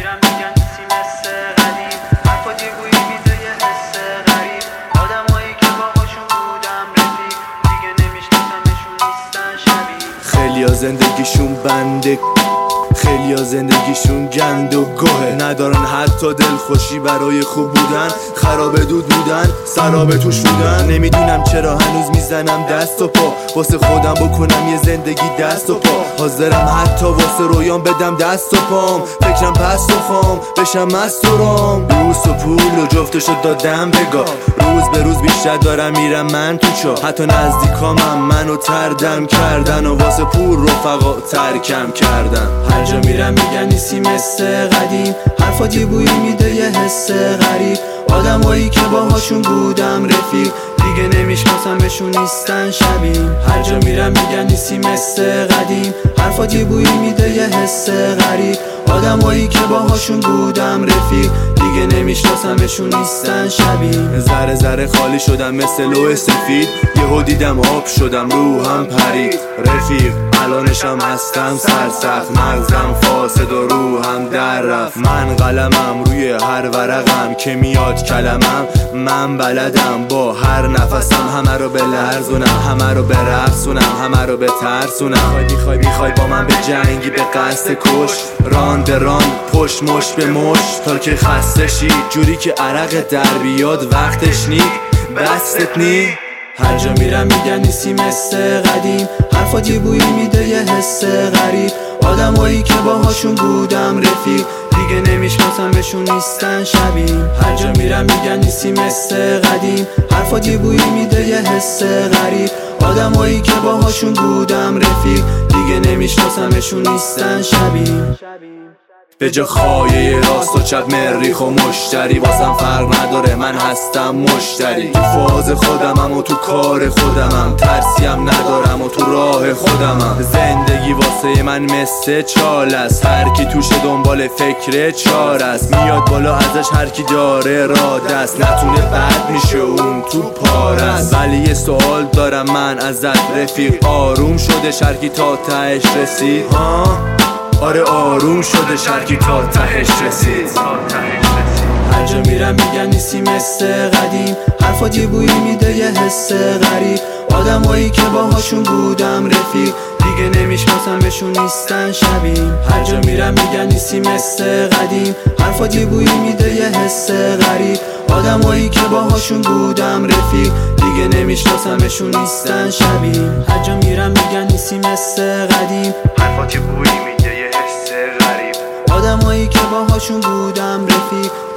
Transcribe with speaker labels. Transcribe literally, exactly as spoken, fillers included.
Speaker 1: میرم میگن نیستی مثل قدیم، حرفا دیوونی میده یه حس غریب. آدمایی که باهاشون بودم رفیق، دیگه نمیشناسمشون نیستن شبیه.
Speaker 2: خیلیا زندگیشون بنده، خیلیا زندگیشون گند و گوه، ندارن حتی دلخوشی برای خوب بودن، خراب دود بودن، سراب توش بودن. نمیدونم چرا هنوز میزنم دست و پا، واسه خودم بکنم یه زندگی دست و پا. حاضرم حتی واسه رویان بدم دست و پام، فکرم پست و خام بشم مست و رام. روز و پول و جفتشو دادم بگاه، روز به روز بیشتر دارم میرم من تو چا. حتی نزدیکامم منو تردم کردن و واسه پول رفقا ترکم کردن. هر جا میرم میگن نیستی مثل قدیم، حرفا جیبویی میده یه حس غریب. آدمایی که باهاشون بودم رفیق، دیگه نمیشناسمشون نیستن شبیه. هر جا میرم میگن نیستی مثل قدیم، حرفا جیبویی میده یه حس غریب. آدمایی که باهاشون بودم رفیق، دیگه نمیشناسمشون نیستن شبیه. ذره ذره خالی شدم مثل لوح سفید، یهو دیدم آب شدم روحم پرید. رفیق الانشم هستم سرسخت، مغزم فاسد و روحم در رفت. من قلمم روی هر ورقم که میاد کلمم، من بلدم با هر نفسم همه رو بلرزونم، همه رو برقصونم، همه رو بترسونم. میخوای میخوای با من به جنگی به قصد کش، ران به ران پشت مش به مش تا که خسته شی، جوری که عرق در بیاد وقتش نی بستت نی. هر جا میرم میگن نیستی مثل قدیم، حرفا جیبویی میده یه حس غریب. آدمایی که باهاشون بودم رفیق، دیگه نمیشناسمشون نیستن شبیه. هر جا میرم میگن نیستی مثل قدیم، حرفا جیبویی میده یه حس غریب. آدمایی که باهاشون بودم رفیق، دیگه نمیشناسمشون نیستن شبیه. به جا خایه راست و چپ مریخ و مشتری، واسم فرق نداره من هستم مشتری. تو فاز خودمم و تو کار خودمم، ترسیم ندارم و تو راه خودمم. زندگی واسه من مثل چال است، هر کی توش دنبال فکر چار است. میاد بالا ازش هر کی داره را دست، نتونه بد میشه اون تو پار است. ولی یه سوال دارم من ازت رفیق، آروم شده شرکی تا تهش رسید؟ ها آره آروم شده شرکی تا تهش رسید. هر جا میرم میگن نیستی مثل قدیم، حرفا جیبویی میده یه حس غریب. آدمایی که باهاشون بودم رفیق، دیگه نمیشناسمشون نیستن شبیه. هر جا میرم میگن نیستی مثل قدیم، حرفا جیبویی میده یه حس غریب. آدمایی که باهاشون بودم رفیق، دیگه نمیشناسمشون نیستن شبیه. هر جا میرم میگن نیستی مثل قدیم، حرفا جیبویی میده یه حس غریب. آدمایی که باهاشون بودم رفیق،